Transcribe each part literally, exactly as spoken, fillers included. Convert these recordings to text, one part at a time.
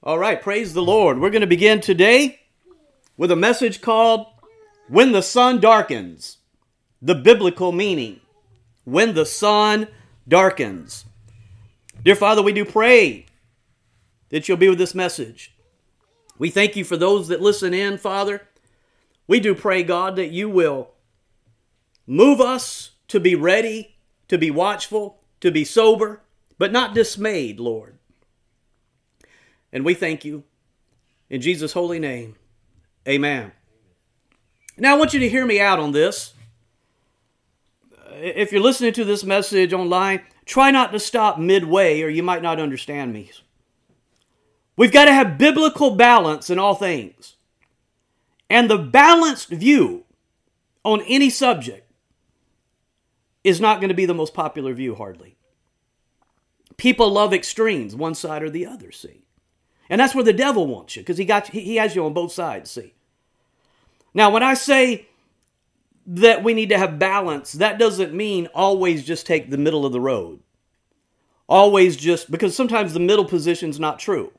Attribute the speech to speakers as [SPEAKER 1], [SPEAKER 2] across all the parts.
[SPEAKER 1] All right, praise the Lord. We're going to begin today with a message called When the Sun Darkens, the biblical meaning. When the sun darkens. Dear Father, we do pray that you'll be with this message. We thank you for those that listen in, Father. We do pray, God, that you will move us to be ready, to be watchful, to be sober, but not dismayed, Lord. And we thank you in Jesus' holy name. Amen. Now I want you to hear me out on this. If you're listening to this message online, try not to stop midway or you might not understand me. We've got to have biblical balance in all things. And the balanced view on any subject is not going to be the most popular view, hardly. People love extremes, one side or the other, see. And that's where the devil wants you, because he got you, he has you on both sides, see. Now, when I say that we need to have balance, that doesn't mean always just take the middle of the road. Always just, because sometimes the middle position's not true.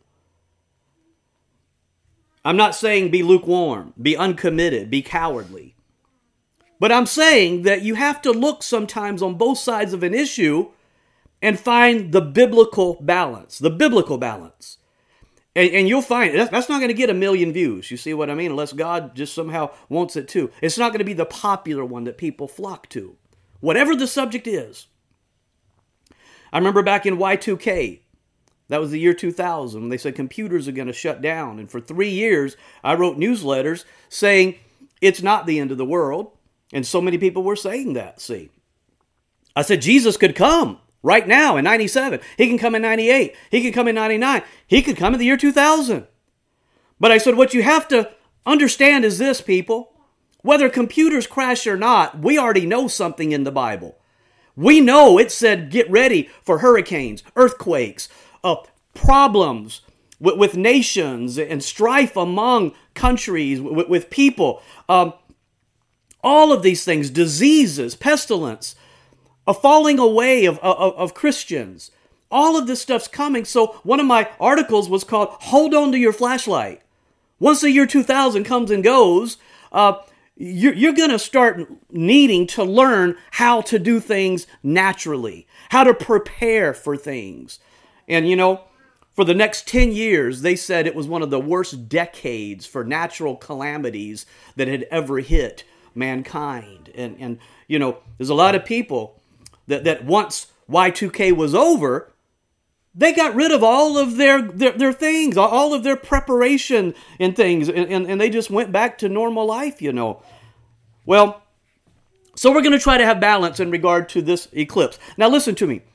[SPEAKER 1] I'm not saying be lukewarm, be uncommitted, be cowardly. But I'm saying that you have to look sometimes on both sides of an issue and find the biblical balance, the biblical balance. And, and you'll find that's, that's not going to get a million views. You see what I mean? Unless God just somehow wants it to. It's not going to be the popular one that people flock to. Whatever the subject is. I remember back in Y two K, that was the year two thousand, when they said computers are going to shut down. And for three years, I wrote newsletters saying it's not the end of the world. And so many people were saying that, see. I said Jesus could come right now in ninety-seven. He can come in ninety-eight. He can come in ninety-nine. He could come in the year two thousand. But I said what you have to understand is this, people. Whether computers crash or not, we already know something in the Bible. We know it said get ready for hurricanes, earthquakes, uh, problems with, with nations and strife among countries, with, with people. Um, all of these things, diseases, pestilence, a falling away of, of, of Christians. All of this stuff's coming. So one of my articles was called Hold On to Your Flashlight. Once the year two thousand comes and goes, uh, you're, you're going to start needing to learn how to do things naturally, how to prepare for things. And you know, for the next ten years, they said it was one of the worst decades for natural calamities that had ever hit mankind. And, and you know, there's a lot of people That, that once Y two K was over, they got rid of all of their, their, their things, all of their preparation and things, and, and, and they just went back to normal life, you know. Well, so we're going to try to have balance in regard to this eclipse. Now listen to me.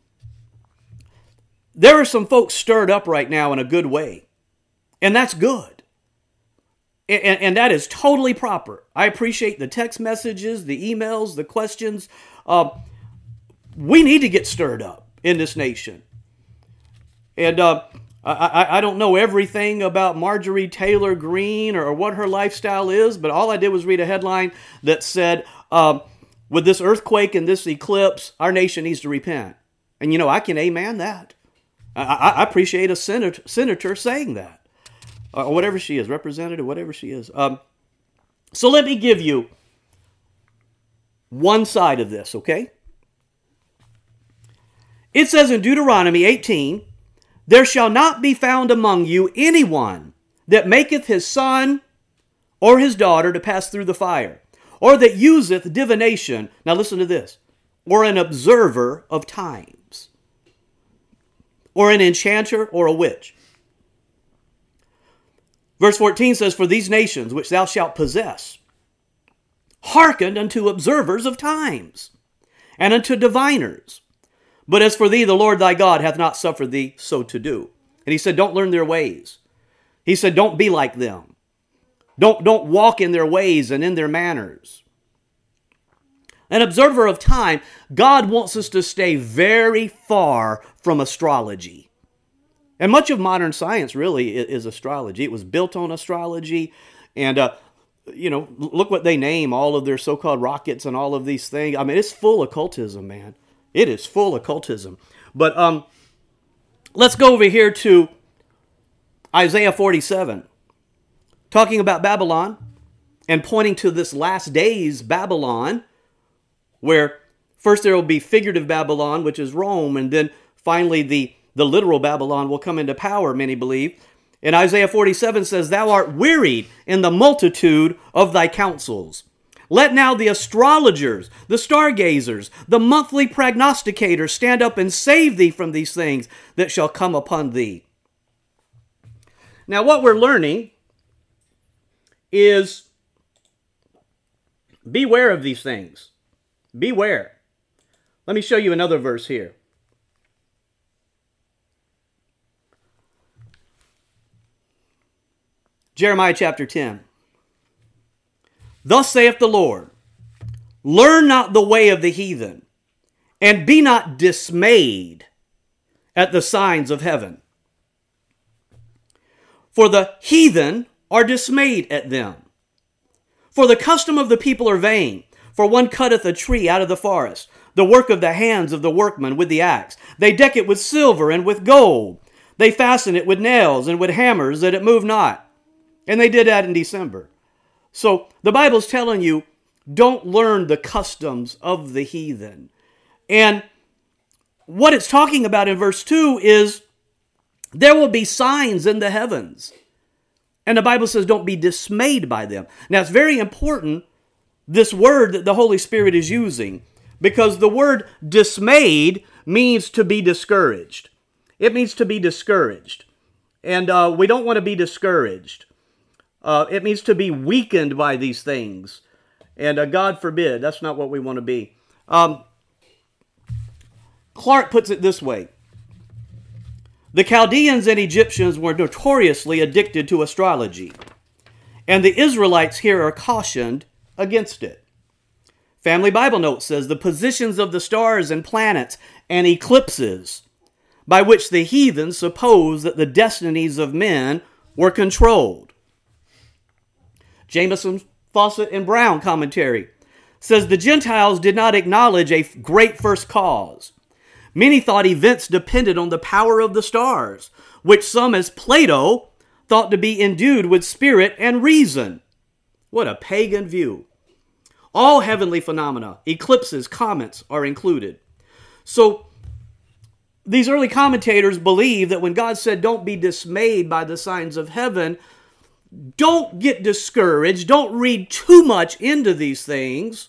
[SPEAKER 1] There are some folks stirred up right now in a good way, and that's good. And, and, and that is totally proper. I appreciate the text messages, the emails, the questions. Uh, We need to get stirred up in this nation. And uh, I, I don't know everything about Marjorie Taylor Greene or, or what her lifestyle is, but all I did was read a headline that said, um, with this earthquake and this eclipse, our nation needs to repent. And you know, I can amen that. I, I, I appreciate a senator, senator saying that. Or whatever she is, representative, whatever she is. Um, so let me give you one side of this, okay? It says in Deuteronomy eighteen, there shall not be found among you anyone that maketh his son or his daughter to pass through the fire, or that useth divination, now listen to this, or an observer of times, or an enchanter or a witch. Verse fourteen says, for these nations which thou shalt possess hearkened unto observers of times, and unto diviners. But as for thee, the Lord thy God hath not suffered thee so to do. And he said, don't learn their ways. He said, don't be like them. Don't, don't walk in their ways and in their manners. An observer of time, God wants us to stay very far from astrology. And much of modern science really is astrology. It was built on astrology. And, uh, you know, look what they name all of their so-called rockets and all of these things. I mean, it's full of occultism, man. It is full of occultism. But um, let's go over here to Isaiah forty-seven, talking about Babylon and pointing to this last days Babylon, where first there will be figurative Babylon, which is Rome, and then finally the, the literal Babylon will come into power, many believe. And Isaiah forty-seven says, "Thou art wearied in the multitude of thy counsels. Let now the astrologers, the stargazers, the monthly prognosticators stand up and save thee from these things that shall come upon thee." Now what we're learning is beware of these things. Beware. Let me show you another verse here. Jeremiah chapter ten. "Thus saith the Lord, learn not the way of the heathen, and be not dismayed at the signs of heaven. For the heathen are dismayed at them. For the custom of the people are vain. For one cutteth a tree out of the forest, the work of the hands of the workman with the axe. They deck it with silver and with gold. They fasten it with nails and with hammers that it move not." And they did that in December. So the Bible's telling you, don't learn the customs of the heathen. And what it's talking about in verse two is there will be signs in the heavens. And the Bible says don't be dismayed by them. Now it's very important, this word that the Holy Spirit is using, because the word dismayed means to be discouraged. It means to be discouraged. And uh, we don't want to be discouraged. Uh, it means to be weakened by these things. And uh, God forbid, that's not what we want to be. Um, Clark puts it this way. The Chaldeans and Egyptians were notoriously addicted to astrology. And the Israelites here are cautioned against it. Family Bible Note says the positions of the stars and planets and eclipses by which the heathen suppose that the destinies of men were controlled. Jameson, Fawcett, and Brown commentary says the Gentiles did not acknowledge a great first cause. Many thought events depended on the power of the stars, which some, as Plato, thought to be endued with spirit and reason. What a pagan view. All heavenly phenomena, eclipses, comets are included. So these early commentators believe that when God said don't be dismayed by the signs of heaven, don't get discouraged. Don't read too much into these things.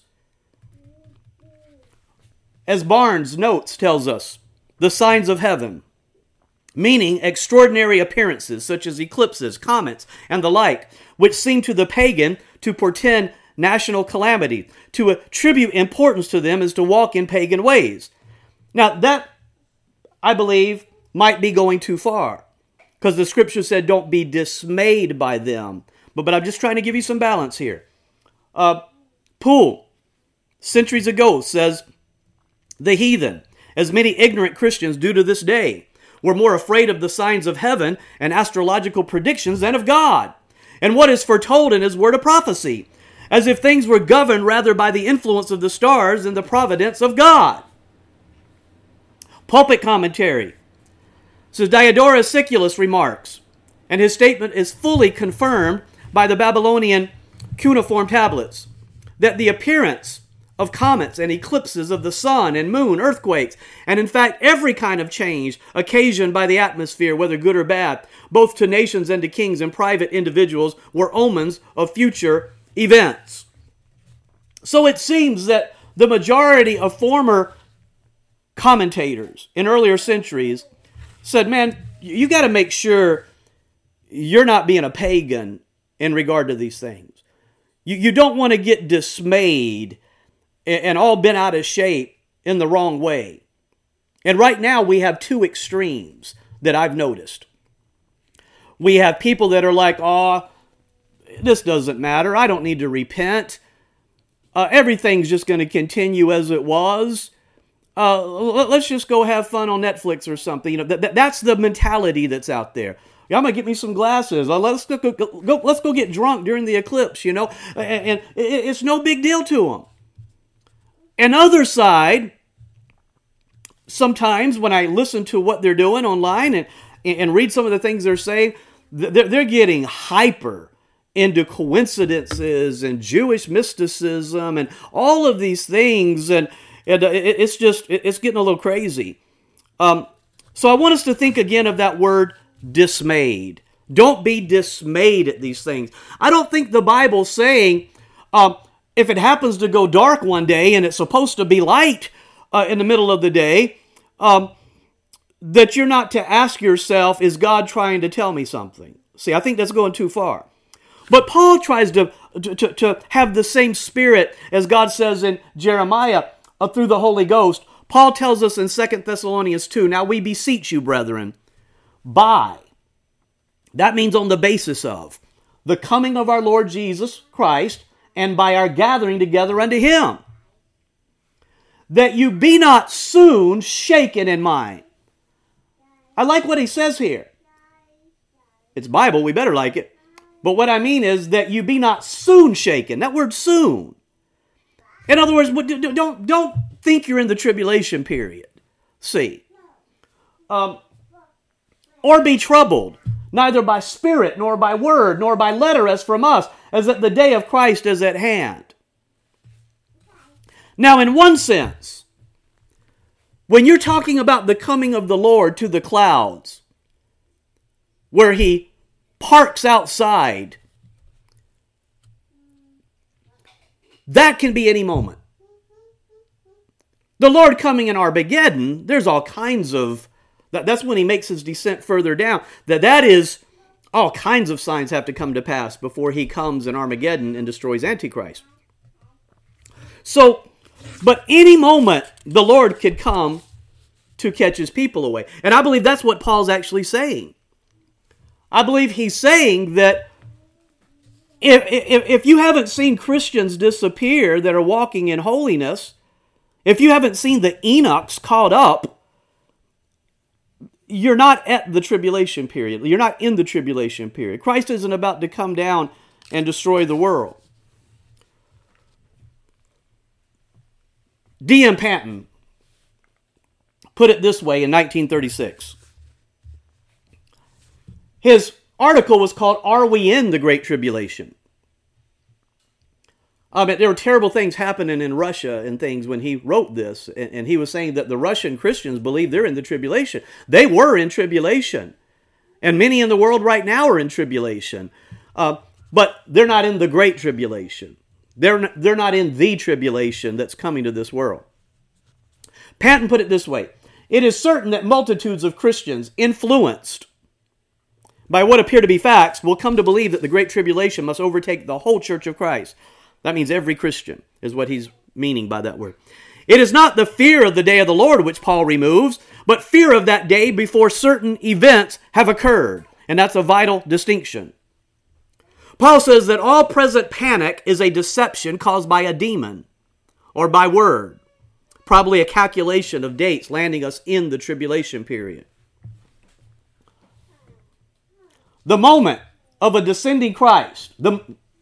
[SPEAKER 1] As Barnes Notes tells us, the signs of heaven, meaning extraordinary appearances such as eclipses, comets, and the like, which seem to the pagan to portend national calamity. To attribute importance to them is to walk in pagan ways. Now that, I believe, might be going too far. Because the scripture said, don't be dismayed by them. But, but I'm just trying to give you some balance here. Uh, Poole, centuries ago, says, the heathen, as many ignorant Christians do to this day, were more afraid of the signs of heaven and astrological predictions than of God, and what is foretold in his word of prophecy, as if things were governed rather by the influence of the stars than the providence of God. Pulpit commentary says Diodorus Siculus remarks, and his statement is fully confirmed by the Babylonian cuneiform tablets, that the appearance of comets and eclipses of the sun and moon, earthquakes, and in fact every kind of change occasioned by the atmosphere, whether good or bad, both to nations and to kings and private individuals, were omens of future events. So it seems that the majority of former commentators in earlier centuries said, man, you got to make sure you're not being a pagan in regard to these things. You, you don't want to get dismayed and, and all bent out of shape in the wrong way. And right now we have two extremes that I've noticed. We have people that are like, oh, this doesn't matter. I don't need to repent. Uh, everything's just going to continue as it was. Uh, let's just go have fun on Netflix or something. You know, that, that's the mentality that's out there. I'm gonna get me some glasses. Uh, let's go, go, go. Let's go get drunk during the eclipse. You know, and, and it, it's no big deal to them. Another side, sometimes when I listen to what they're doing online and and read some of the things they're saying, they're, they're getting hyper into coincidences and Jewish mysticism and all of these things, and, and it's just, it's getting a little crazy. Um, so I want us to think again of that word dismayed. Don't be dismayed at these things. I don't think the Bible's saying, um, if it happens to go dark one day and it's supposed to be light uh, in the middle of the day, um, that you're not to ask yourself, is God trying to tell me something? See, I think that's going too far. But Paul tries to, to, to have the same spirit as God says in Jeremiah uh, through the Holy Ghost. Paul tells us in Second Thessalonians two, now we beseech you, brethren, by, that means on the basis of, the coming of our Lord Jesus Christ, and by our gathering together unto him, that you be not soon shaken in mind. I like what he says here. It's Bible, we better like it. But what I mean is that you be not soon shaken. That word soon. In other words, don't, don't think you're in the tribulation period. See. Um, or be troubled, neither by spirit, nor by word, nor by letter as from us, as that the day of Christ is at hand. Now, in one sense, when you're talking about the coming of the Lord to the clouds, where he parks outside, that can be any moment. The Lord coming in Armageddon, there's all kinds of, that, that's when he makes his descent further down, that that is, all kinds of signs have to come to pass before he comes in Armageddon and destroys Antichrist. So, but any moment the Lord could come to catch his people away. And I believe that's what Paul's actually saying. I believe he's saying that if, if, if you haven't seen Christians disappear that are walking in holiness, if you haven't seen the Enochs caught up, you're not at the tribulation period. You're not in the tribulation period. Christ isn't about to come down and destroy the world. D M Panton put it this way in nineteen thirty-six. His article was called, Are We in the Great Tribulation? I mean, there were terrible things happening in Russia and things when he wrote this. And, and he was saying that the Russian Christians believe they're in the tribulation. They were in tribulation. And many in the world right now are in tribulation. Uh, but they're not in the Great Tribulation. They're not, they're not in the tribulation that's coming to this world. Panton put it this way. It is certain that multitudes of Christians influenced by what appear to be facts will come to believe that the Great Tribulation must overtake the whole Church of Christ. That means every Christian is what he's meaning by that word. It is not the fear of the day of the Lord which Paul removes, but fear of that day before certain events have occurred. And that's a vital distinction. Paul says that all present panic is a deception caused by a demon or by word. Probably a calculation of dates landing us in the tribulation period. The moment of a descending Christ, the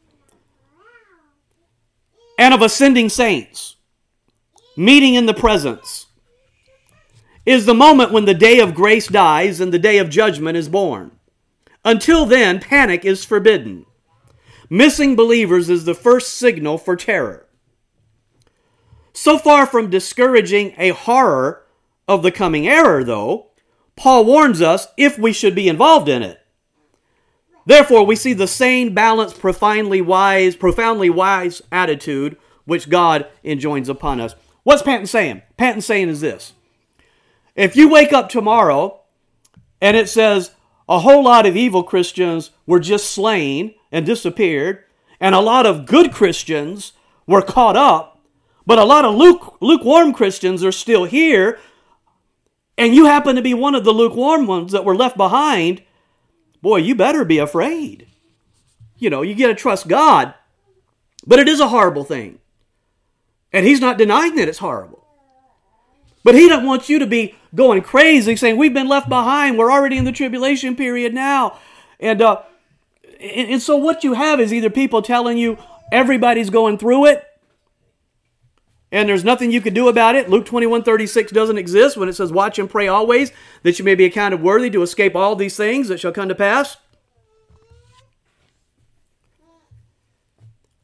[SPEAKER 1] and of ascending saints, meeting in the presence, is the moment when the day of grace dies and the day of judgment is born. Until then, panic is forbidden. Missing believers is the first signal for terror. So far from discouraging a horror of the coming error, though, Paul warns us if we should be involved in it. Therefore, we see the sane, balanced, profoundly wise, profoundly wise attitude which God enjoins upon us. What's Panton saying? Panton saying is this. If you wake up tomorrow and it says a whole lot of evil Christians were just slain and disappeared, and a lot of good Christians were caught up, but a lot of luke, lukewarm Christians are still here, and you happen to be one of the lukewarm ones that were left behind, boy, you better be afraid. You know, you got to trust God. But it is a horrible thing. And he's not denying that it's horrible. But he doesn't want you to be going crazy saying, we've been left behind. We're already in the tribulation period now. And, uh, and, and so what you have is either people telling you everybody's going through it, and there's nothing you can do about it. Luke twenty-one thirty-six doesn't exist when it says, watch and pray always, that you may be accounted worthy to escape all these things that shall come to pass.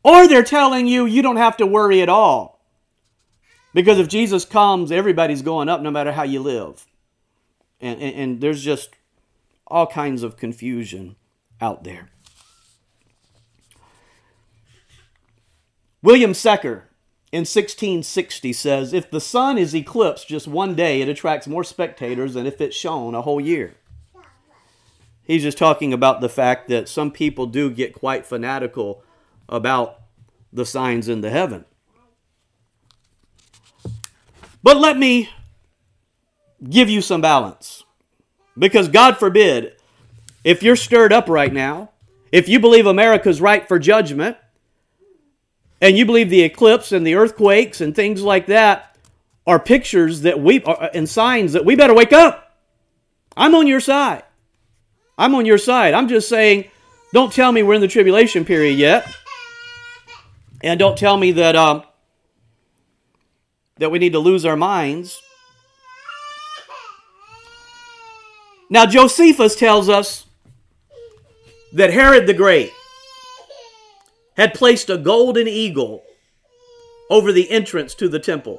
[SPEAKER 1] Or they're telling you you don't have to worry at all. Because if Jesus comes, everybody's going up no matter how you live. And, and, and there's just all kinds of confusion out there. William Secker in sixteen sixty says, if the sun is eclipsed just one day, it attracts more spectators than if it's shone a whole year. He's just talking about the fact that some people do get quite fanatical about the signs in the heaven. But let me give you some balance. Because God forbid, if you're stirred up right now, if you believe America's ripe for judgment, and you believe the eclipse and the earthquakes and things like that are pictures that we are, and signs that we better wake up. I'm on your side. I'm on your side. I'm just saying, don't tell me we're in the tribulation period yet. And don't tell me that um, that we need to lose our minds. Now, Josephus tells us that Herod the Great had placed a golden eagle over the entrance to the temple.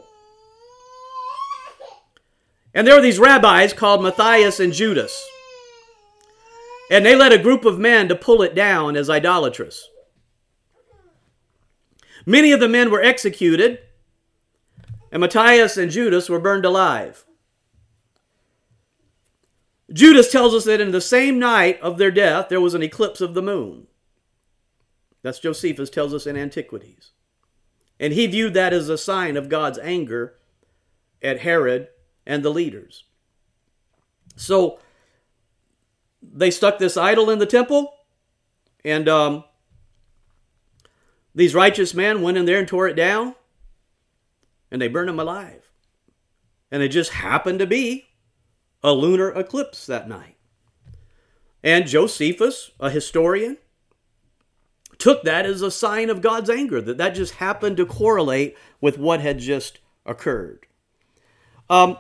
[SPEAKER 1] And there were these rabbis called Matthias and Judas. And they led a group of men to pull it down as idolatrous. Many of the men were executed, and Matthias and Judas were burned alive. Judas tells us that in the same night of their death, there was an eclipse of the moon. That's Josephus tells us in Antiquities. And he viewed that as a sign of God's anger at Herod and the leaders. So they stuck this idol in the temple, and um, these righteous men went in there and tore it down, and they burned him alive. And it just happened to be a lunar eclipse that night. And Josephus, a historian, took that as a sign of God's anger, that that just happened to correlate with what had just occurred. Um,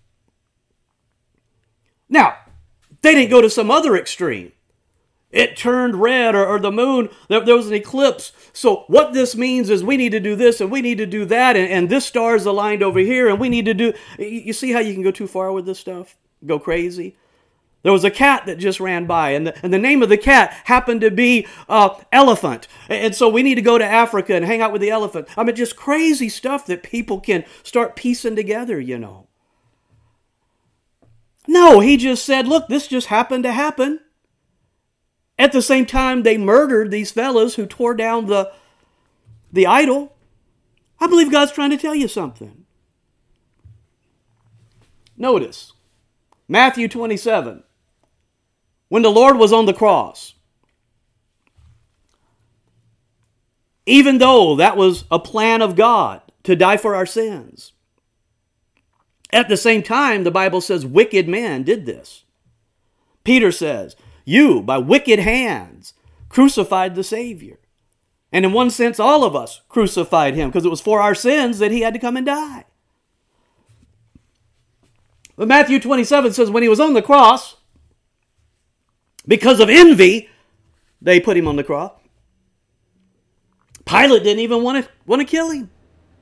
[SPEAKER 1] now, they didn't go to some other extreme. It turned red, or, or the moon, there, there was an eclipse. So what this means is we need to do this and we need to do that, and, and this star is aligned over here, and we need to do... You see how you can go too far with this stuff? Go crazy? There was a cat that just ran by, and the, and the name of the cat happened to be uh, Elephant. And so we need to go to Africa and hang out with the elephant. I mean, just crazy stuff that people can start piecing together, you know. No, he just said, look, this just happened to happen. At the same time, they murdered these fellas who tore down the, the idol. I believe God's trying to tell you something. Notice, Matthew twenty-seven. When the Lord was on the cross, even though that was a plan of God to die for our sins, at the same time, the Bible says wicked men did this. Peter says, you, by wicked hands, crucified the Savior. And in one sense, all of us crucified him because it was for our sins that he had to come and die. But Matthew twenty-seven says when he was on the cross, because of envy, they put him on the cross. Pilate didn't even want to, want to kill him.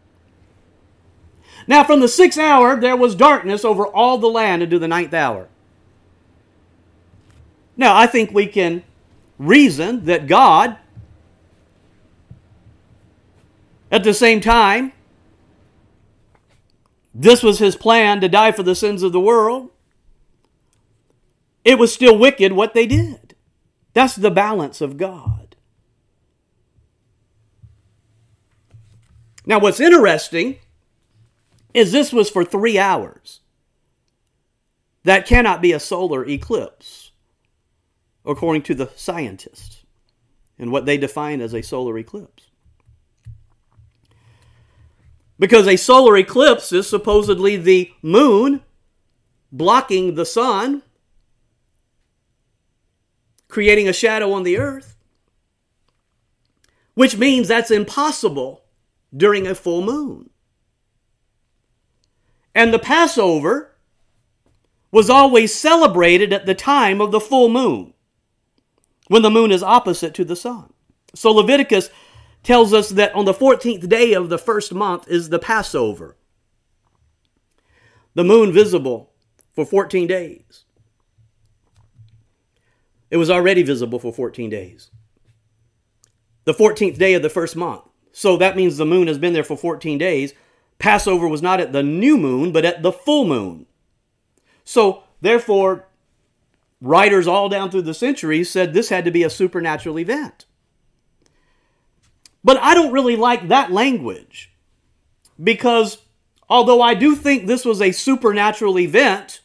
[SPEAKER 1] Now from the sixth hour, there was darkness over all the land into the ninth hour. Now, I think we can reason that God, at the same time, this was his plan to die for the sins of the world. It was still wicked what they did. That's the balance of God. Now, what's interesting is this was for three hours. That cannot be a solar eclipse, according to the scientists, and what they define as a solar eclipse. Because a solar eclipse is supposedly the moon blocking the sun, creating a shadow on the earth, which means that's impossible during a full moon. And the Passover was always celebrated at the time of the full moon, when the moon is opposite to the sun. So Leviticus tells us that on the fourteenth day of the first month is the Passover. The moon visible for fourteen days. It was already visible for fourteen days. The fourteenth day of the first month. So that means the moon has been there for fourteen days. Passover was not at the new moon, but at the full moon. So, therefore, writers all down through the centuries said this had to be a supernatural event. But I don't really like that language, because although I do think this was a supernatural event,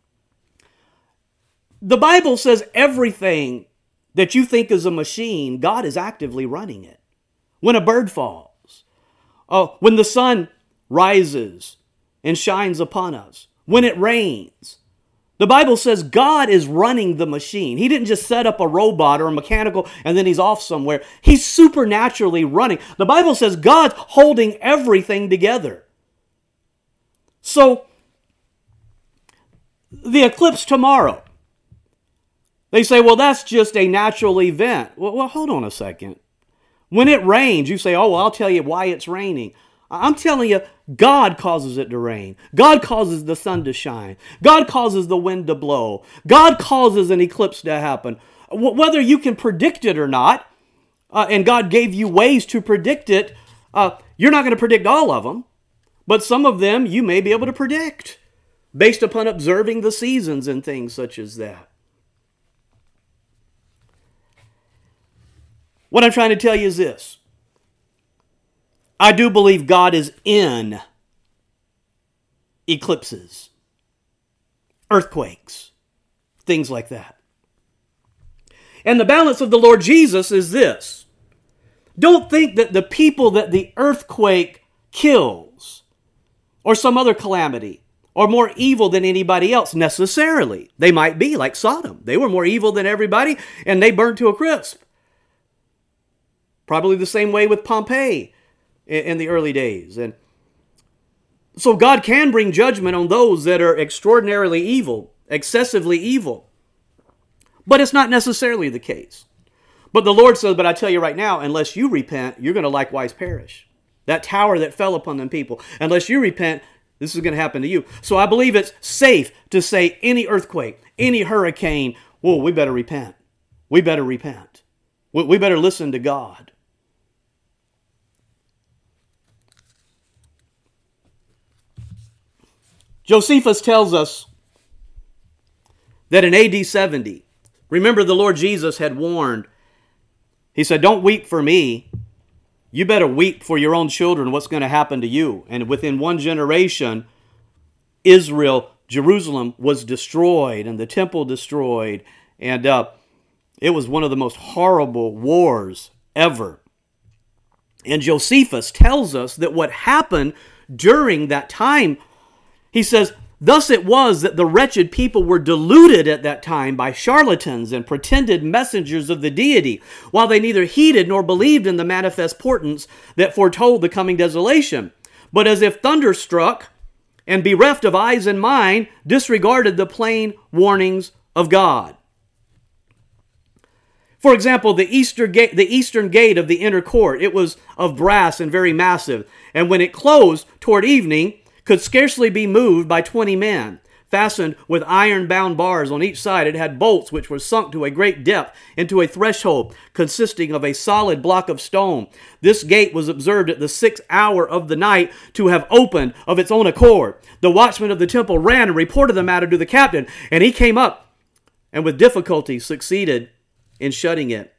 [SPEAKER 1] the Bible says everything that you think is a machine, God is actively running it. When a bird falls, oh, when the sun rises and shines upon us, when it rains, the Bible says God is running the machine. He didn't just set up a robot or a mechanical and then he's off somewhere. He's supernaturally running. The Bible says God's holding everything together. So, the eclipse tomorrow, they say, well, that's just a natural event. Well, well, hold on a second. When it rains, you say, oh, well, I'll tell you why it's raining. I'm telling you, God causes it to rain. God causes the sun to shine. God causes the wind to blow. God causes an eclipse to happen. Whether you can predict it or not, uh, and God gave you ways to predict it, uh, you're not going to predict all of them, but some of them you may be able to predict based upon observing the seasons and things such as that. What I'm trying to tell you is this. I do believe God is in eclipses, earthquakes, things like that. And the balance of the Lord Jesus is this. Don't think that the people that the earthquake kills, or some other calamity, are more evil than anybody else necessarily. They might be like Sodom. They were more evil than everybody, and they burned to a crisp. Probably the same way with Pompeii in the early days. And so God can bring judgment on those that are extraordinarily evil, excessively evil. But it's not necessarily the case. But the Lord says, but I tell you right now, unless you repent, you're going to likewise perish. That tower that fell upon them people, unless you repent, this is going to happen to you. So I believe it's safe to say any earthquake, any hurricane, well, we better repent. We better repent. We better listen to God. Josephus tells us that in A D seventy, remember the Lord Jesus had warned, he said, don't weep for me. You better weep for your own children, what's going to happen to you. And within one generation, Israel, Jerusalem was destroyed and the temple destroyed. And uh, it was one of the most horrible wars ever. And Josephus tells us that what happened during that time, he says, thus it was that the wretched people were deluded at that time by charlatans and pretended messengers of the deity, while they neither heeded nor believed in the manifest portents that foretold the coming desolation, but as if thunderstruck and bereft of eyes and mind, disregarded the plain warnings of God. For example, the eastern gate, the eastern gate of the inner court, it was of brass and very massive, and when it closed toward evening, could scarcely be moved by twenty men. Fastened with iron-bound bars on each side, it had bolts which were sunk to a great depth into a threshold consisting of a solid block of stone. This gate was observed at the sixth hour of the night to have opened of its own accord. The watchman of the temple ran and reported the matter to the captain, and he came up and with difficulty succeeded in shutting it.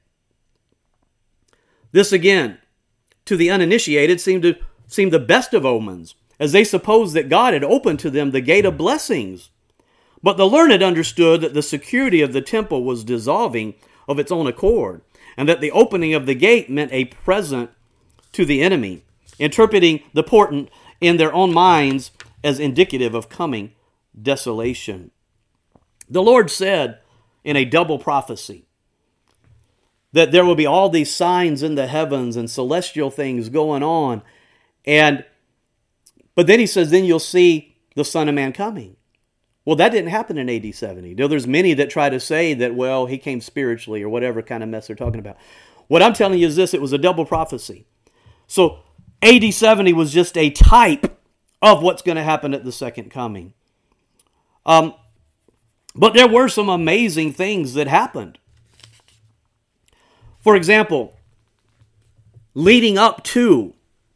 [SPEAKER 1] This again, to the uninitiated, seemed to seemed the best of omens, as they supposed that God had opened to them the gate of blessings. But the learned understood that the security of the temple was dissolving of its own accord, and that the opening of the gate meant a present to the enemy, interpreting the portent in their own minds as indicative of coming desolation. The Lord said in a double prophecy that there will be all these signs in the heavens and celestial things going on, and But then he says, then you'll see the Son of Man coming. Well, that didn't happen in A D seventy. Now, there's many that try to say that, well, he came spiritually or whatever kind of mess they're talking about. What I'm telling you is this, it was a double prophecy. So A D seventy was just a type of what's going to happen at the second coming. Um, but there were some amazing things that happened. For example, leading up to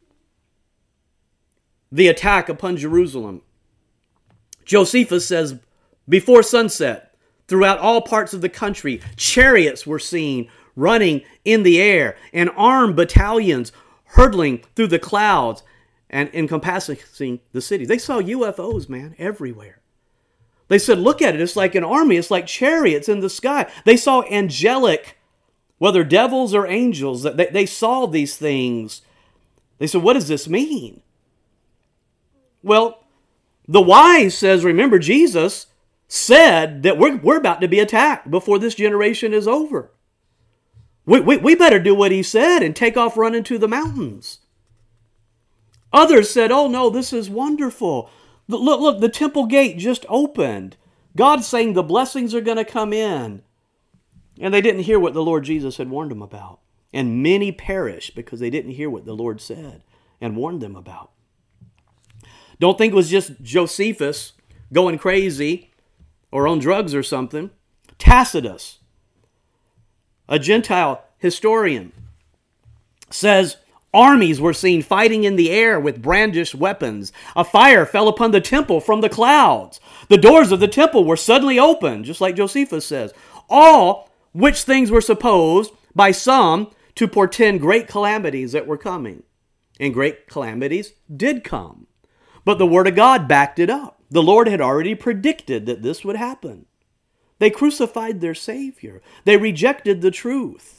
[SPEAKER 1] the attack upon Jerusalem, Josephus says, before sunset, throughout all parts of the country, chariots were seen running in the air, and armed battalions hurtling through the clouds and encompassing the city. They saw U F Os, man, everywhere. They said, look at it, it's like an army, it's like chariots in the sky. They saw angelic, whether devils or angels, they, they saw these things. They said, what does this mean? Well, the wise says, remember, Jesus said that we're, we're about to be attacked before this generation is over. We, we, we better do what he said and take off running to the mountains. Others said, oh no, this is wonderful. Look, look, the temple gate just opened. God's saying the blessings are going to come in. And they didn't hear what the Lord Jesus had warned them about. And many perished because they didn't hear what the Lord said and warned them about. Don't think it was just Josephus going crazy or on drugs or something. Tacitus, a Gentile historian, says armies were seen fighting in the air with brandished weapons. A fire fell upon the temple from the clouds. The doors of the temple were suddenly opened, just like Josephus says. All which things were supposed by some to portend great calamities that were coming. And great calamities did come. But the Word of God backed it up. The Lord had already predicted that this would happen. They crucified their Savior. They rejected the truth.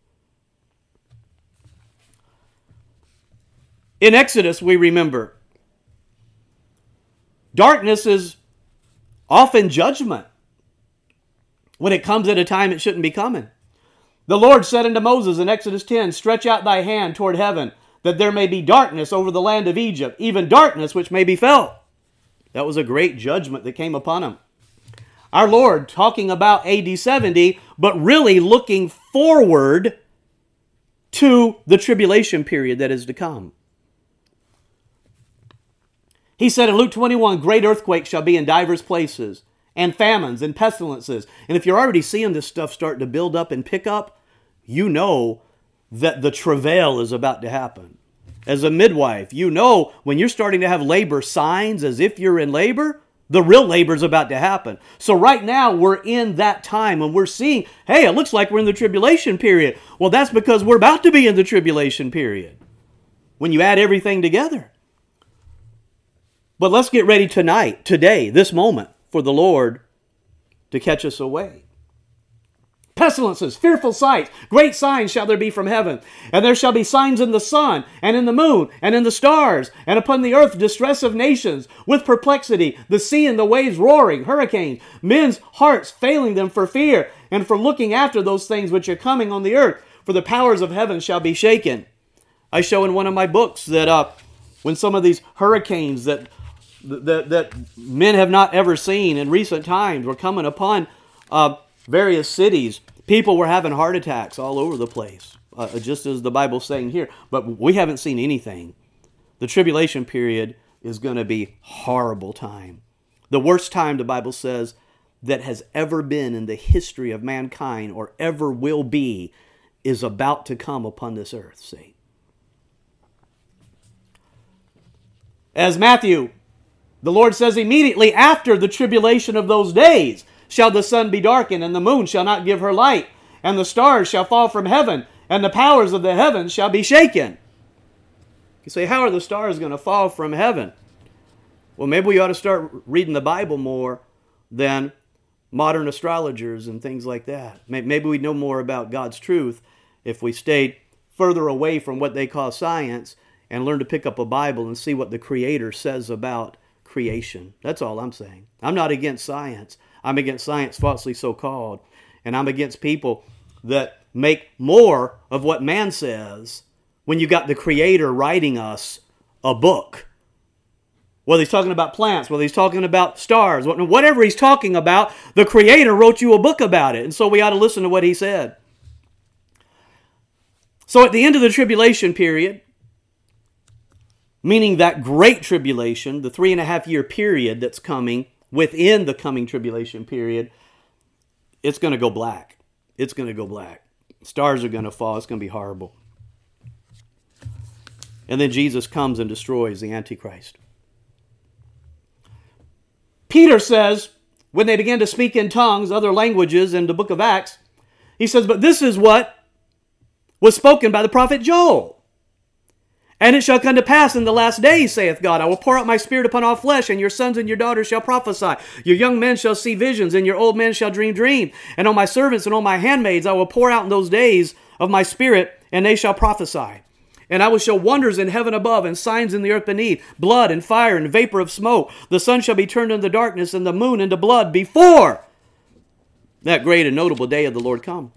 [SPEAKER 1] In Exodus, we remember, darkness is often judgment when it comes at a time it shouldn't be coming. The Lord said unto Moses in Exodus ten, stretch out thy hand toward heaven, that there may be darkness over the land of Egypt, even darkness which may be felt. That was a great judgment that came upon him. Our Lord talking about A D seventy, but really looking forward to the tribulation period that is to come. He said in Luke twenty-one, great earthquakes shall be in divers places, and famines and pestilences. And if you're already seeing this stuff start to build up and pick up, you know that the travail is about to happen. As a midwife, you know when you're starting to have labor signs as if you're in labor, the real labor is about to happen. So right now we're in that time and we're seeing, hey, it looks like we're in the tribulation period. Well, that's because we're about to be in the tribulation period when you add everything together. But let's get ready tonight, today, this moment, for the Lord to catch us away. Pestilences, fearful sights, great signs shall there be from heaven. And there shall be signs in the sun, and in the moon, and in the stars, and upon the earth distress of nations, with perplexity, the sea and the waves roaring, hurricanes, men's hearts failing them for fear, and for looking after those things which are coming on the earth, for the powers of heaven shall be shaken. I show in one of my books that uh, when some of these hurricanes that, that, that men have not ever seen in recent times were coming upon uh, various cities, people were having heart attacks all over the place, uh, just as the Bible's saying here. But we haven't seen anything. The tribulation period is going to be horrible time. The worst time, the Bible says, that has ever been in the history of mankind or ever will be is about to come upon this earth, see. As Matthew, the Lord says, immediately after the tribulation of those days, shall the sun be darkened, and the moon shall not give her light, and the stars shall fall from heaven, and the powers of the heavens shall be shaken. You say, how are the stars going to fall from heaven? Well, maybe we ought to start reading the Bible more than modern astrologers and things like that. Maybe we'd know more about God's truth if we stayed further away from what they call science and learn to pick up a Bible and see what the Creator says about creation. That's all I'm saying. I'm not against science. I'm against science falsely so called. And I'm against people that make more of what man says when you got the Creator writing us a book. Whether he's talking about plants, whether he's talking about stars, whatever he's talking about, the Creator wrote you a book about it. And so we ought to listen to what he said. So at the end of the tribulation period, meaning that great tribulation, the three and a half year period that's coming within the coming tribulation period, it's going to go black. It's going to go black. Stars are going to fall. It's going to be horrible. And then Jesus comes and destroys the Antichrist. Peter says, when they began to speak in tongues, other languages in the book of Acts, he says, but this is what was spoken by the prophet Joel. And it shall come to pass in the last days, saith God, I will pour out my spirit upon all flesh, and your sons and your daughters shall prophesy. Your young men shall see visions, and your old men shall dream dreams. And on my servants and on my handmaids I will pour out in those days of my spirit, and they shall prophesy. And I will show wonders in heaven above, and signs in the earth beneath, blood and fire and vapor of smoke. The sun shall be turned into darkness, and the moon into blood, before that great and notable day of the Lord come.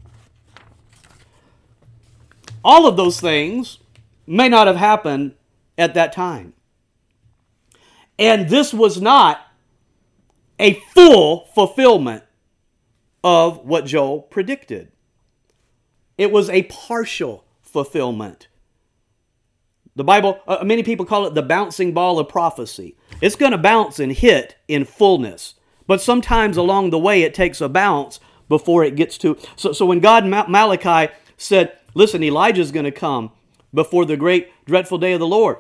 [SPEAKER 1] All of those things may not have happened at that time. And this was not a full fulfillment of what Joel predicted. It was a partial fulfillment. The Bible, uh, many people call it the bouncing ball of prophecy. It's going to bounce and hit in fullness. But sometimes along the way it takes a bounce before it gets to... So, so when God, Malachi, said, listen, Elijah's going to come before the great dreadful day of the Lord,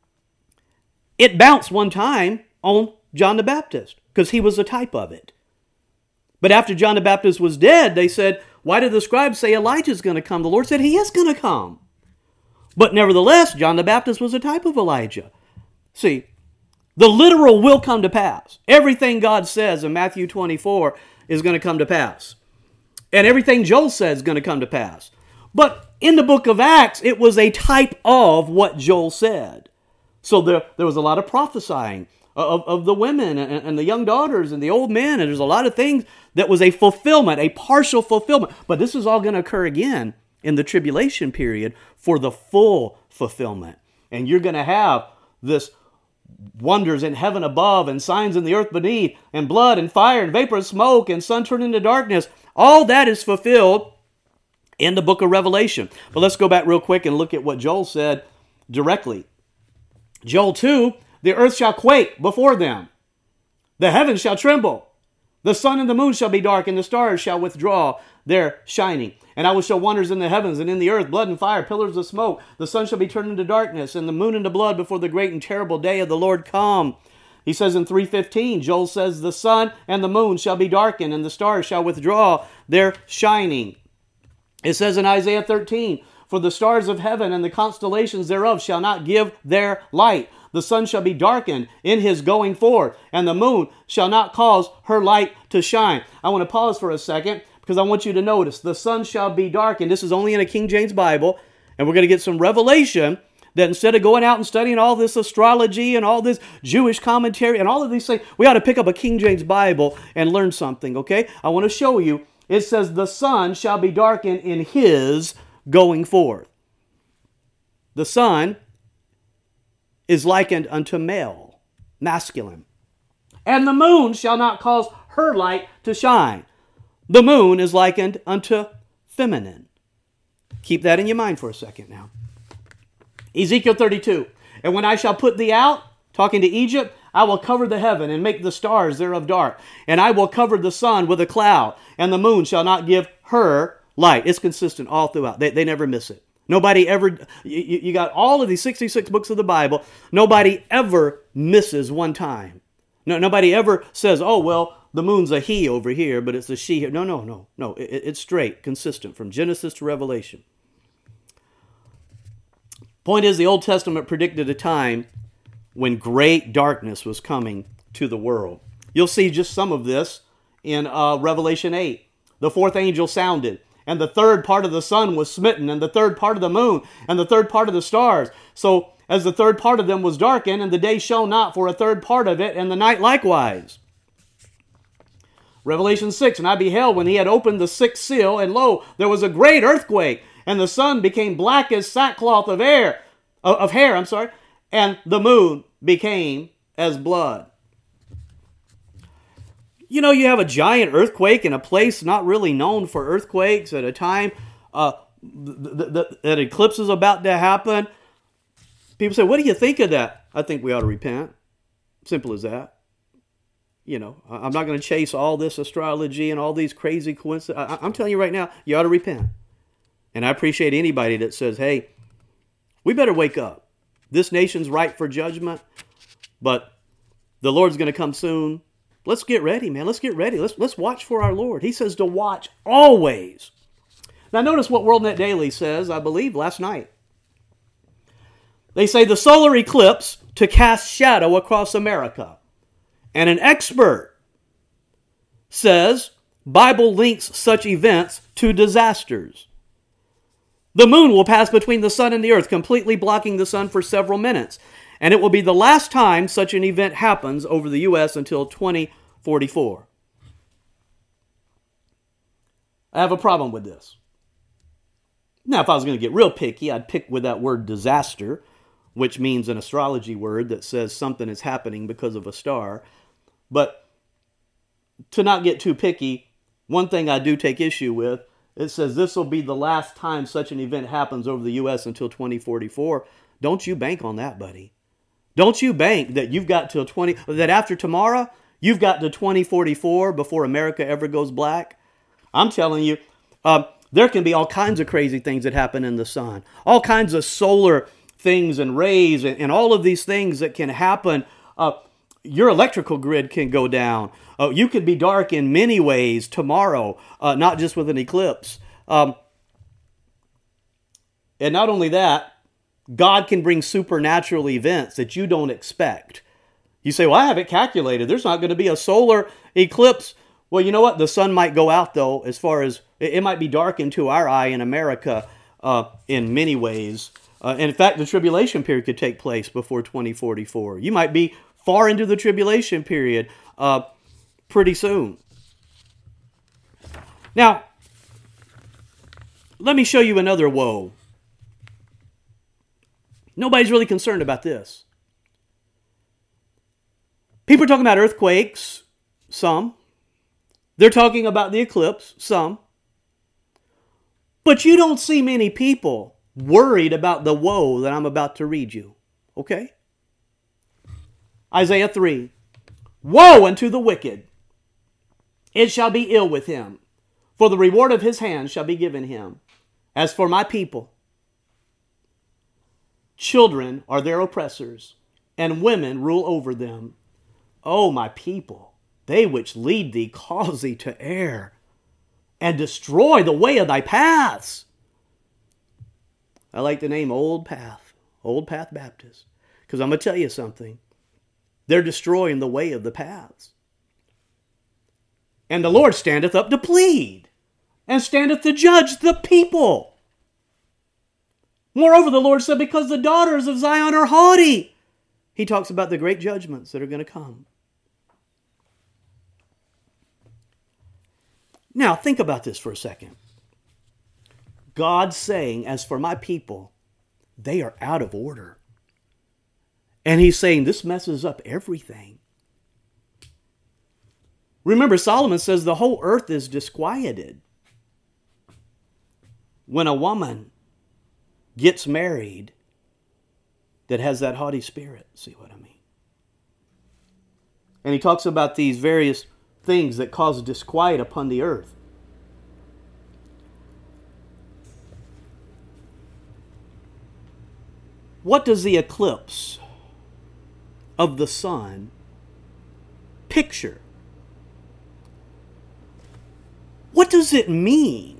[SPEAKER 1] it bounced one time on John the Baptist because he was a type of it. But after John the Baptist was dead, they said, why did the scribes say Elijah's going to come? The Lord said he is going to come. But nevertheless, John the Baptist was a type of Elijah. See, the literal will come to pass. Everything God says in Matthew twenty-four is going to come to pass. And everything Joel says is going to come to pass. But in the book of Acts, it was a type of what Joel said. So there, there was a lot of prophesying of, of the women and, and the young daughters and the old men. And there's a lot of things that was a fulfillment, a partial fulfillment. But this is all going to occur again in the tribulation period for the full fulfillment. And you're going to have this wonders in heaven above and signs in the earth beneath and blood and fire and vapor of smoke and sun turned into darkness. All that is fulfilled in the book of Revelation. But let's go back real quick and look at what Joel said directly. Joel two, the earth shall quake before them. The heavens shall tremble. The sun and the moon shall be dark, and the stars shall withdraw their shining. And I will show wonders in the heavens and in the earth, blood and fire, pillars of smoke. The sun shall be turned into darkness, and the moon into blood before the great and terrible day of the Lord come. He says in three fifteen, Joel says, the sun and the moon shall be darkened, and the stars shall withdraw their shining. It says in Isaiah thirteen, for the stars of heaven and the constellations thereof shall not give their light. The sun shall be darkened in his going forth, and the moon shall not cause her light to shine. I want to pause for a second because I want you to notice the sun shall be darkened. This is only in a King James Bible, and we're going to get some revelation that instead of going out and studying all this astrology and all this Jewish commentary and all of these things, we ought to pick up a King James Bible and learn something, okay? I want to show you. It says, the sun shall be darkened in his going forth. The sun is likened unto male, masculine. And the moon shall not cause her light to shine. The moon is likened unto feminine. Keep that in your mind for a second now. Ezekiel thirty-two. And when I shall put thee out, talking to Egypt, I will cover the heaven and make the stars thereof dark. And I will cover the sun with a cloud, and the moon shall not give her light. It's consistent all throughout. They, they never miss it. Nobody ever, you, you got all of these sixty-six books of the Bible. Nobody ever misses one time. No, nobody ever says, oh, well, the moon's a he over here, but it's a she here. No, no, no, no. It, it's straight, consistent from Genesis to Revelation. Point is, the Old Testament predicted a time when great darkness was coming to the world. You'll see just some of this in uh, Revelation eight. The fourth angel sounded, and the third part of the sun was smitten, and the third part of the moon, and the third part of the stars. So as the third part of them was darkened, and the day shone not for a third part of it, and the night likewise. Revelation six, and I beheld when he had opened the sixth seal, and lo, there was a great earthquake, and the sun became black as sackcloth of air, of hair, I'm sorry, and the moon became as blood. You know, you have a giant earthquake in a place not really known for earthquakes at a time uh, th- th- that eclipse is about to happen. People say, what do you think of that? I think we ought to repent. Simple as that. You know, I'm not going to chase all this astrology and all these crazy coincidences. I'm telling you right now, you ought to repent. And I appreciate anybody that says, hey, we better wake up. This nation's ripe for judgment, but the Lord's going to come soon. Let's get ready, man. Let's get ready. Let's, let's watch for our Lord. He says to watch always. Now notice what WorldNet Daily says, I believe, last night. They say the solar eclipse to cast shadow across America. And an expert says Bible links such events to disasters. The moon will pass between the sun and the earth, completely blocking the sun for several minutes. And it will be the last time such an event happens over the U S until twenty forty-four. I have a problem with this. Now, if I was going to get real picky, I'd pick with that word disaster, which means an astrology word that says something is happening because of a star. But to not get too picky, one thing I do take issue with, it says this will be the last time such an event happens over the U S until twenty forty-four. Don't you bank on that, buddy. Don't you bank that you've got till twenty, that after tomorrow, you've got to twenty forty-four before America ever goes black. I'm telling you, uh, there can be all kinds of crazy things that happen in the sun. All kinds of solar things and rays and, and all of these things that can happen. Uh, your electrical grid can go down. Uh, you could be dark in many ways tomorrow, uh, not just with an eclipse. Um, and not only that, God can bring supernatural events that you don't expect. You say, well, I have it calculated. There's not going to be a solar eclipse. Well, you know what? The sun might go out, though, as far as it, it might be darkened to our eye in America uh, in many ways. Uh, in fact, the tribulation period could take place before twenty forty-four. You might be far into the tribulation period uh, pretty soon. Now, let me show you another woe. Nobody's really concerned about this. People are talking about earthquakes, some. They're talking about the eclipse, some. But you don't see many people worried about the woe that I'm about to read you. Okay? Isaiah three. Woe unto the wicked! It shall be ill with him, for the reward of his hand shall be given him. As for my people, children are their oppressors, and women rule over them. O my people, they which lead thee cause thee to err, and destroy the way of thy paths. I like the name Old Path, Old Path Baptist, because I'm going to tell you something. They're destroying the way of the paths. And the Lord standeth up to plead, and standeth to judge the people. Moreover, the Lord said, because the daughters of Zion are haughty. He talks about the great judgments that are going to come. Now, think about this for a second. God saying, as for my people, they are out of order. And he's saying, this messes up everything. Remember, Solomon says the whole earth is disquieted when a woman gets married that has that haughty spirit. See what I mean? And he talks about these various things that cause disquiet upon the earth. What does the eclipse of the sun picture? What does it mean?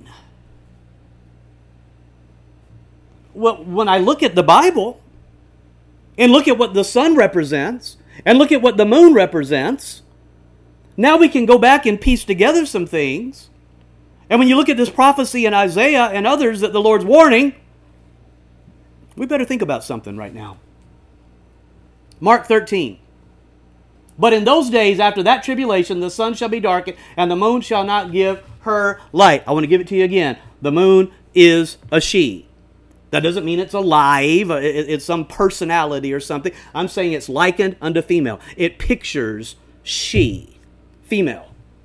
[SPEAKER 1] Well, when I look at the Bible and look at what the sun represents and look at what the moon represents, now we can go back and piece together some things. And when you look at this prophecy in Isaiah and others that the Lord's warning, we better think about something right now. Mark thirteen. But in those days after that tribulation, the sun shall be darkened, and the moon shall not give her light. I want to give it to you again. The moon is a she. That doesn't mean it's alive. It's some personality or something. I'm saying it's likened unto female. It pictures she, female.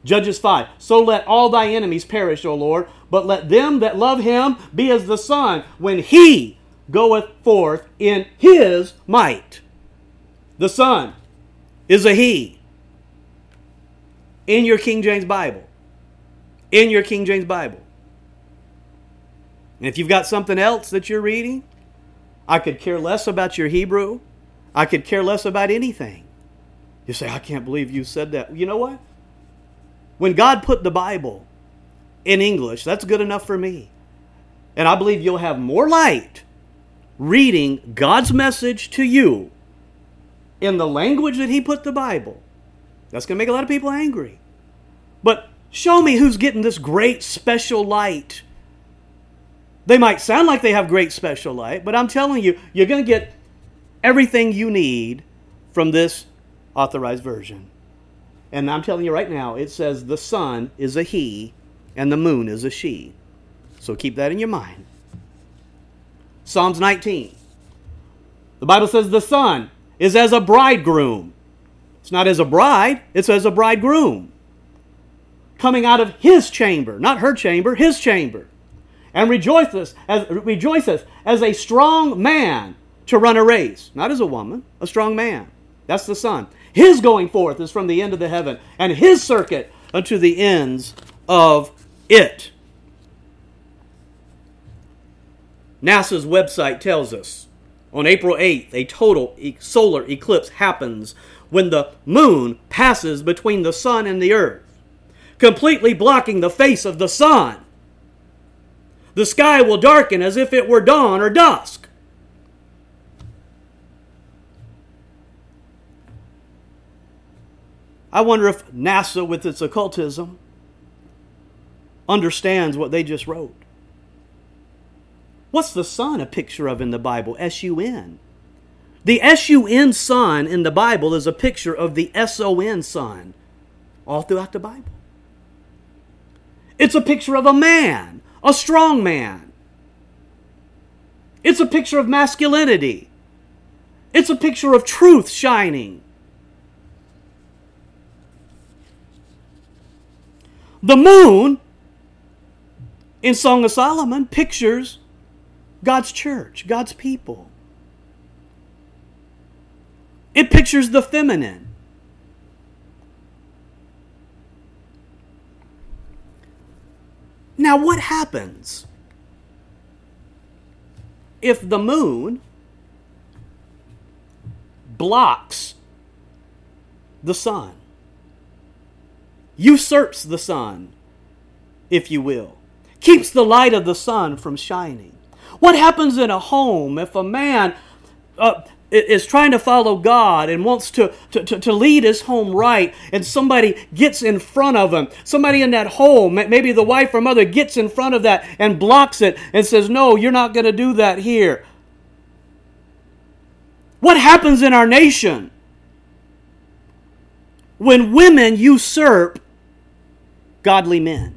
[SPEAKER 1] Judges five. So let all thy enemies perish, O Lord, but let them that love him be as the sun when he goeth forth in his might. The sun is a he. In your King James Bible. In your King James Bible. And if you've got something else that you're reading, I could care less about your Hebrew. I could care less about anything. You say, I can't believe you said that. You know what? When God put the Bible in English, that's good enough for me. And I believe you'll have more light reading God's message to you in the language that he put the Bible. That's going to make a lot of people angry. But show me who's getting this great special light. They might sound like they have great special light, but I'm telling you, you're going to get everything you need from this authorized version. And I'm telling you right now, it says the sun is a he and the moon is a she. So keep that in your mind. Psalms nineteen. The Bible says the sun is as a bridegroom. It's not as a bride, it's as a bridegroom. Coming out of his chamber, not her chamber, his chamber. And rejoiceth as, rejoiceth as a strong man to run a race. Not as a woman, a strong man. That's the sun. His going forth is from the end of the heaven, and his circuit unto the ends of it. NASA's website tells us on April eighth, a total e- solar eclipse happens when the moon passes between the sun and the earth, completely blocking the face of the sun. The sky will darken as if it were dawn or dusk. I wonder if NASA, with its occultism, understands what they just wrote. What's the sun a picture of in the Bible? S U N. The S U N sun in the Bible is a picture of the S O N sun all throughout the Bible. It's a picture of a man, a strong man. It's a picture of masculinity. It's a picture of truth shining. The moon in Song of Solomon pictures God's church, God's people. It pictures the feminine. Now, what happens if the moon blocks the sun? Usurps the sun, if you will. Keeps the light of the sun from shining. What happens in a home if a man uh, is trying to follow God and wants to, to, to, to lead his home right, and somebody gets in front of him? Somebody in that home, maybe the wife or mother, gets in front of that and blocks it and says, no, you're not going to do that here. What happens in our nation when women usurp godly men?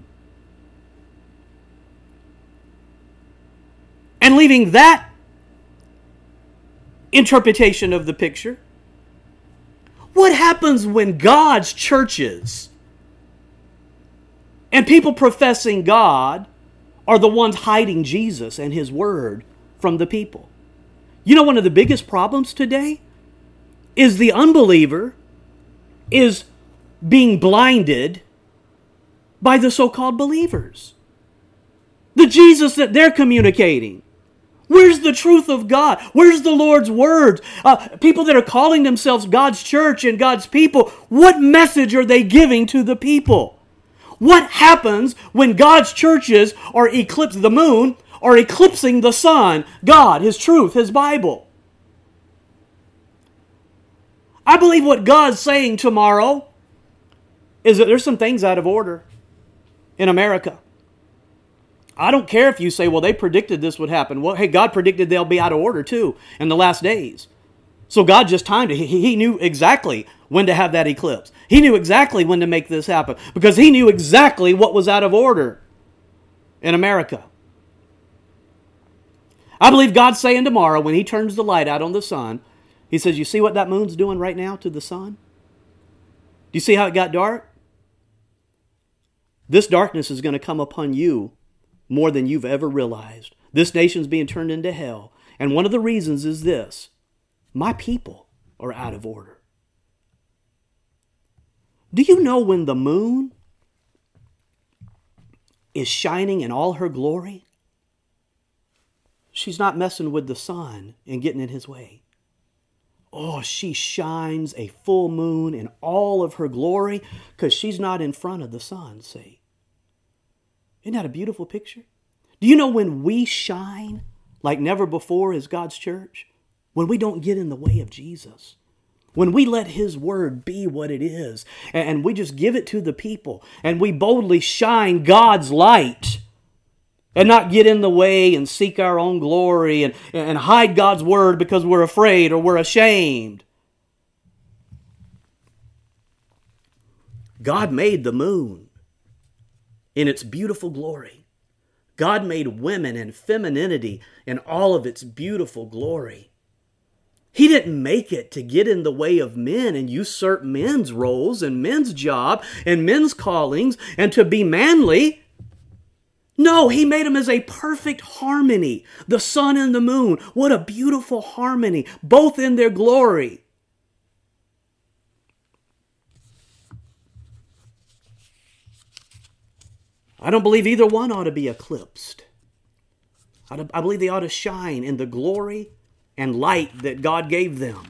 [SPEAKER 1] And leaving that interpretation of the picture, what happens when God's churches and people professing God are the ones hiding Jesus and His Word from the people? You know, one of the biggest problems today is the unbeliever is being blinded by the so-called believers. The Jesus that they're communicating. Where's the truth of God? Where's the Lord's words? Uh, people that are calling themselves God's church and God's people, what message are they giving to the people? What happens when God's churches are eclipsing the moon, are eclipsing the sun, God, His truth, His Bible? I believe what God's saying tomorrow is that there's some things out of order in America. I don't care if you say, well, they predicted this would happen. Well, hey, God predicted they'll be out of order too in the last days. So God just timed it. He, he knew exactly when to have that eclipse. He knew exactly when to make this happen because He knew exactly what was out of order in America. I believe God's saying tomorrow when He turns the light out on the sun, He says, you see what that moon's doing right now to the sun? Do you see how it got dark? This darkness is going to come upon you more than you've ever realized. This nation's being turned into hell. And one of the reasons is this: my people are out of order. Do you know when the moon is shining in all her glory, she's not messing with the sun and getting in his way? Oh, she shines a full moon in all of her glory because she's not in front of the sun, see? Isn't that a beautiful picture? Do you know when we shine like never before as God's church? When we don't get in the way of Jesus. When we let His Word be what it is, and we just give it to the people, and we boldly shine God's light, and not get in the way and seek our own glory and, and hide God's Word because we're afraid or we're ashamed. God made the moon in its beautiful glory. God made women and femininity in all of its beautiful glory. He didn't make it to get in the way of men and usurp men's roles and men's job and men's callings and to be manly. No, He made them as a perfect harmony. The sun and the moon, what a beautiful harmony, both in their glory. I don't believe either one ought to be eclipsed. I believe they ought to shine in the glory and light that God gave them.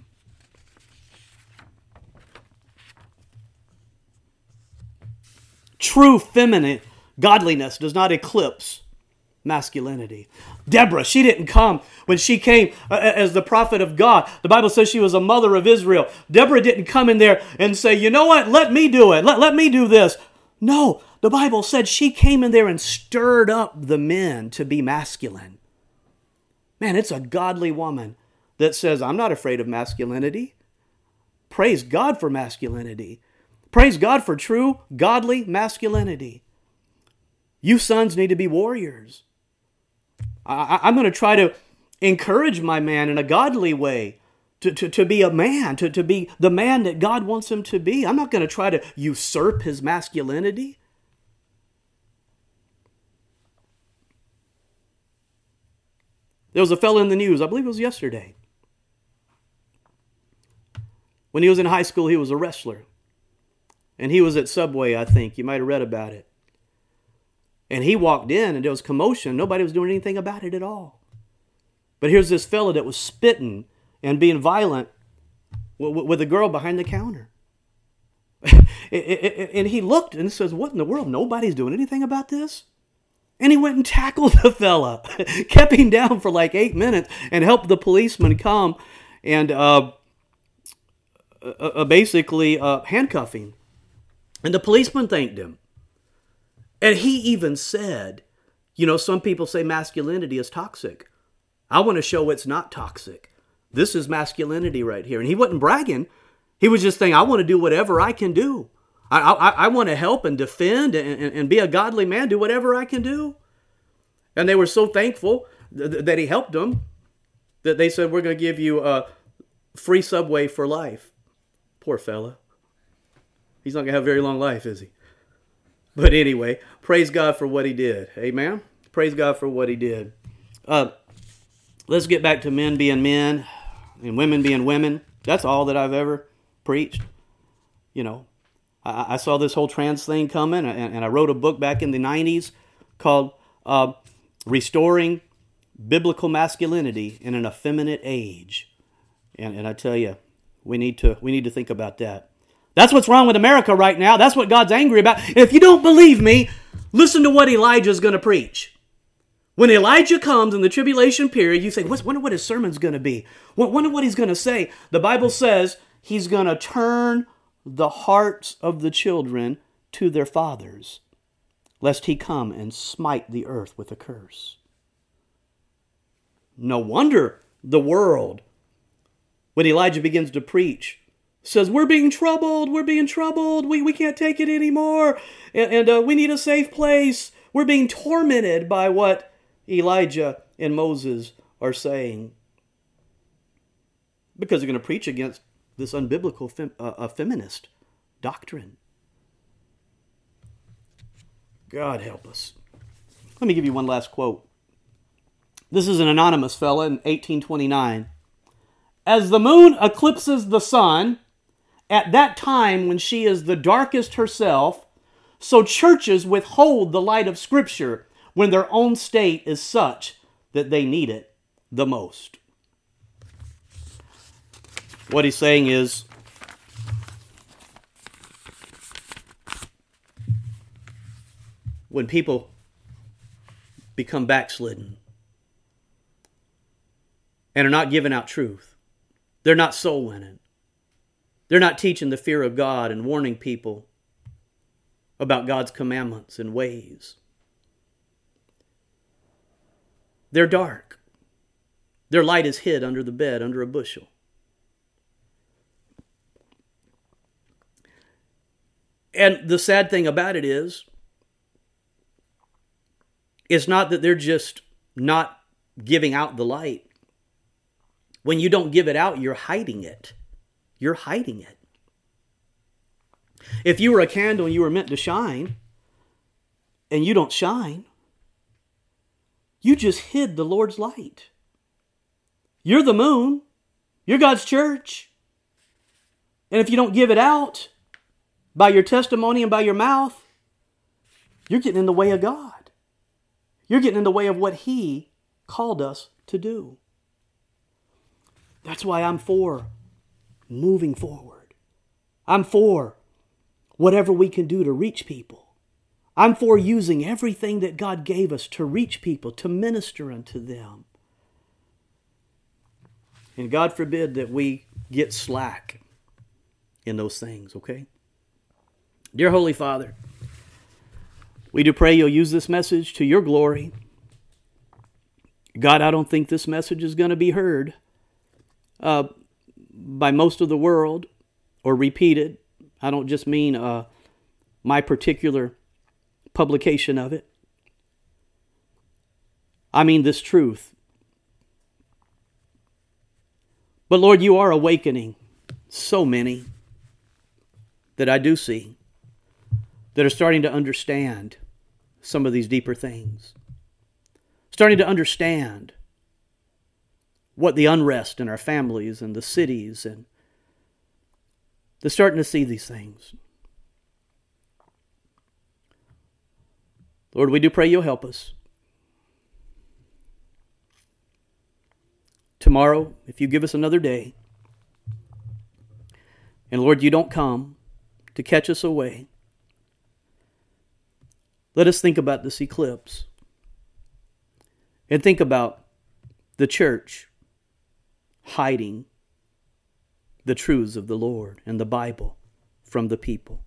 [SPEAKER 1] True feminine godliness does not eclipse masculinity. Deborah, she didn't come when she came uh, as the prophet of God. The Bible says she was a mother of Israel. Deborah didn't come in there and say, you know what, let me do it. Let, let me do this. No, the Bible said she came in there and stirred up the men to be masculine. Man, it's a godly woman that says, I'm not afraid of masculinity. Praise God for masculinity. Praise God for true, godly masculinity. You sons need to be warriors. I, I'm going to try to encourage my man in a godly way to, to, to be a man, to, to be the man that God wants him to be. I'm not going to try to usurp his masculinity. There was a fellow in the news, I believe it was yesterday. When he was in high school, he was a wrestler. And he was at Subway, I think. You might have read about it. And he walked in and there was commotion. Nobody was doing anything about it at all. But here's this fellow that was spitting and being violent with a girl behind the counter. And he looked and says, what in the world? Nobody's doing anything about this? And he went and tackled the fella, kept him down for like eight minutes and helped the policeman come and uh, uh, basically uh, handcuff him. And the policeman thanked him. And he even said, you know, some people say masculinity is toxic. I want to show it's not toxic. This is masculinity right here. And he wasn't bragging. He was just saying, I want to do whatever I can do. I, I, I want to help and defend and, and, and be a godly man, do whatever I can do. And they were so thankful th- that he helped them that they said, we're going to give you a free Subway for life. Poor fella. He's not going to have a very long life, is he? But anyway, praise God for what he did. Amen? Praise God for what he did. Uh, let's get back to men being men and women being women. That's all that I've ever preached. You know, I, I saw this whole trans thing coming, and, and I wrote a book back in the nineties called uh, Restoring Biblical Masculinity in an Effeminate Age. And, and I tell you, we need to we need to think about that. That's what's wrong with America right now. That's what God's angry about. And if you don't believe me, listen to what Elijah's going to preach. When Elijah comes in the tribulation period, you say, wonder what his sermon's going to be. Wonder what he's going to say. The Bible says he's going to turn the hearts of the children to their fathers, lest he come and smite the earth with a curse. No wonder the world, when Elijah begins to preach, says, we're being troubled, we're being troubled, we, we can't take it anymore, and, and uh, we need a safe place. We're being tormented by what Elijah and Moses are saying. Because they're going to preach against this unbiblical fem, uh, uh, feminist doctrine. God help us. Let me give you one last quote. This is an anonymous fella in eighteen twenty-nine. As the moon eclipses the sun, at that time when she is the darkest herself, so churches withhold the light of Scripture when their own state is such that they need it the most. What he's saying is, when people become backslidden and are not giving out truth, they're not soul winning, they're not teaching the fear of God and warning people about God's commandments and ways. They're dark. Their light is hid under the bed, under a bushel. And the sad thing about it is, it's not that they're just not giving out the light. When you don't give it out, you're hiding it. You're hiding it. If you were a candle and you were meant to shine, and you don't shine, you just hid the Lord's light. You're the moon. You're God's church. And if you don't give it out by your testimony and by your mouth, you're getting in the way of God. You're getting in the way of what He called us to do. That's why I'm for moving forward. I'm for whatever we can do to reach people. I'm for using everything that God gave us to reach people, to minister unto them. And God forbid that we get slack in those things, okay? Dear Holy Father, we do pray You'll use this message to Your glory. God, I don't think this message is going to be heard uh, by most of the world or repeated. I don't just mean uh, my particular publication of it. I mean this truth. But Lord, You are awakening so many that I do see that are starting to understand some of these deeper things. Starting to understand what the unrest in our families and the cities, and they're starting to see these things. Lord, we do pray You'll help us. Tomorrow, if You give us another day, and Lord, You don't come to catch us away, let us think about this eclipse and think about the church hiding the truths of the Lord and the Bible from the people.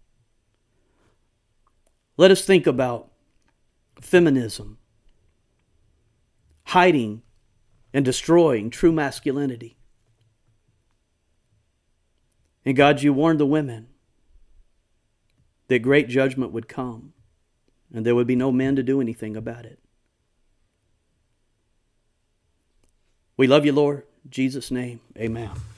[SPEAKER 1] Let us think about feminism hiding and destroying true masculinity. And God, You warned the women that great judgment would come, and there would be no men to do anything about it. We love You, Lord. In Jesus' name, amen.